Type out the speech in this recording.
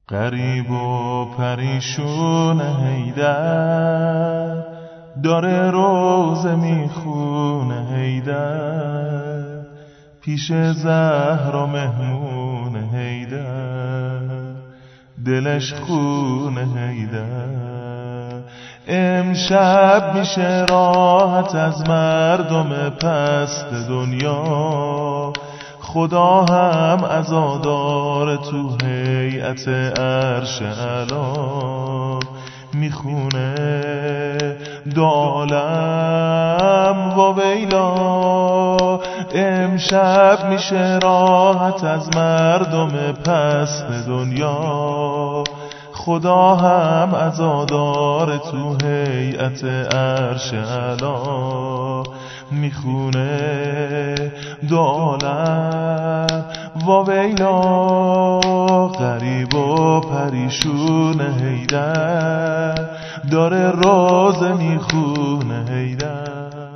غریب و پریشون حیدر، داره روزه میخونه حیدر، پیش زهرا مهمون حیدر، دلش خونه حیدر. امشب میشه راحت از مردم پست دنیا، خدا هم عزادار تو هیئت عرش اعلی، میخونه دو عالم و ویلا. امشب میشه راحت از مردم پست دنیا، خدا هم عزادار تو هیئت عرش اعلی، میخونه دو عالم و ویلا. غریب و پریشون حیدر، داره روزه میخونه حیدر.